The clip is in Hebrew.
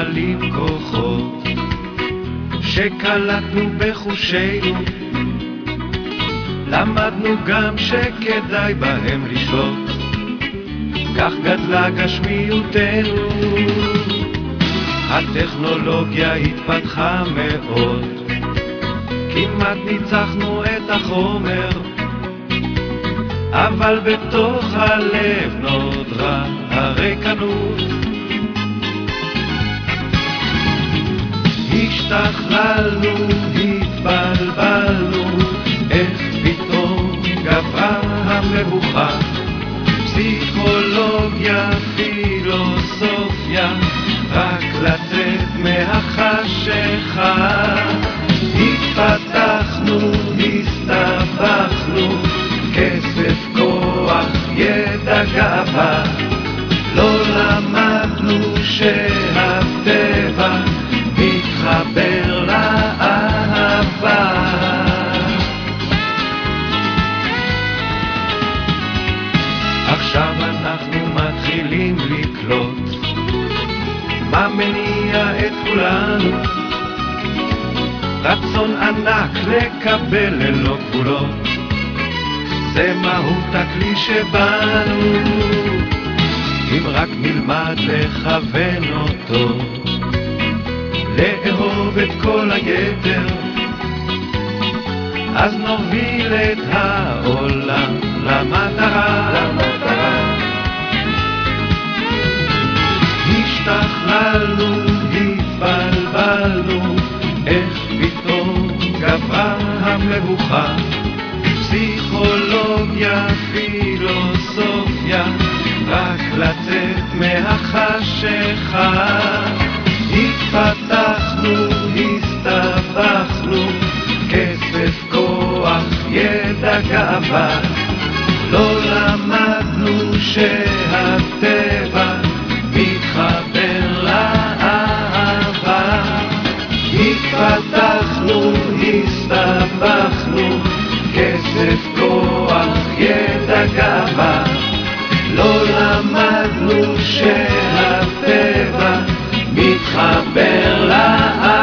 מגלים כוחות שקלטנו בחושינו, למדנו גם שכדאי בהם לשלוט, כך גדלה גשמיותנו. הטכנולוגיה התפתחה מאוד, כמעט ניצחנו את החומר, אבל בתוך הלב נודרה הריקנות. השתכללנו, התבלבלנו, איך פתאום גברה המבוכה, פסיכולוגיה, פילוסופיה, רק לצאת מהחשיכה. התפתחנו, הסתבכנו, כסף, כוח, ידע, גאווה, לא למדנו שהטבע מתחבר לאהבה. עכשיו אנחנו מתחילים לקלוט מה מניע את כולנו, רצון ענק לקבל ללא גבולות, זה מהות הכלי שבנו, אם רק נלמד לכוון אותו, לאהוב את כל היתר, אז נוביל את העולם למטרה. השתכללנו, התבלבלנו, איך פתאום גברה המבוכה, פסיכולוגיה, פילוסופיה, רק לצאת מהחשיכה. התפתחנו, הסתבכנו, כסף, כוח, ידע, גאווה, לא למדנו שהטבע מתחבר לאהבה. התפתחנו, הסתבכנו, כסף, כוח, ידע, גאווה, לא למדנו שהטבע מתחבר לאהבה.